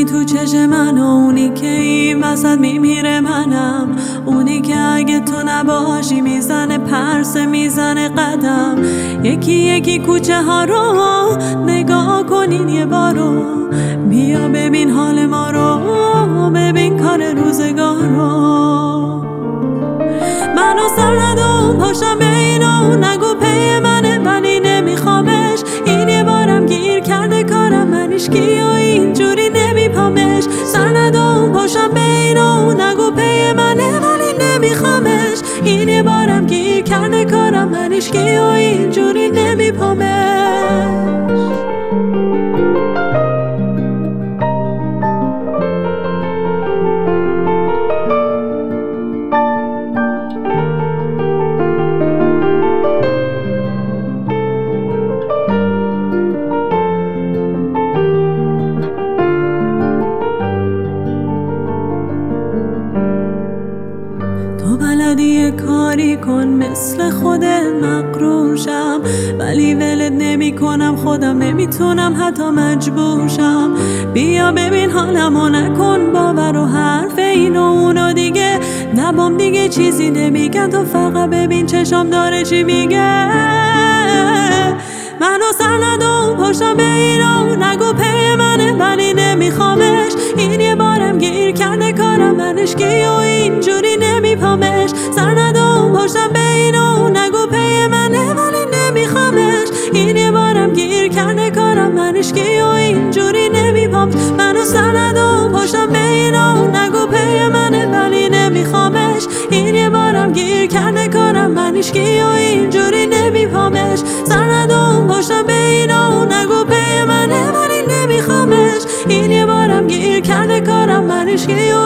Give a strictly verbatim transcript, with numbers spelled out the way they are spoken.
تو چشم من و اونی که این وسط میمیره منم، اونی که اگه تو نباشی میزنه پرسه میزنه قدم. یکی یکی کوچه ها رو نگاه کنین یه بارو، بیا ببین حال ما رو، ببین کار روزگار رو. منو سر ندم پاشم به اینو، نگو پی منه ولی نمیخوامش. این یه بارم گیر کرده کارم من ایشکی و اینجوری نمیپامش. سر ندم پاشم به اینو، نگو پی منه ولی نمیخوامش. این یه بارم گیر کرده کارم من ایشکی و اینجوری نمیپامش. تو بلدی یه کاری کن مثل خودت مغرور شم، ولی ولت نمی کنم، خودم نمیتونم حتی مجبور شم. بیا ببین حالمو نکن باور و حرف اینو اونو دیگه نبام، دیگه چیزی نمیگن، تو فقط ببین چشام داره چی میگه. منو سر ندم پاشم به اینو، نگو پی منه ولی نمیخوامش. این یه بارم گیر کرده کارم من اشکی و اینجوری نمیپامش. سر ندم پاشم به اینو، نگو پی منه ولی نمیخوامش. این یه بارم گیر کرده کارم من اشکی و اینجوری نمیپامش. منو سر ندم پاشم به اینو، نگو پی منه ولی نمیخوامش. این یه بارم گیر کرده کارم من اشکی و اینجوری نمیپامش. سر ندم پاشم به اینو، نگو پی منه ولی نمیخوامش. این یه بارم گیر کرده کارم من اشکی و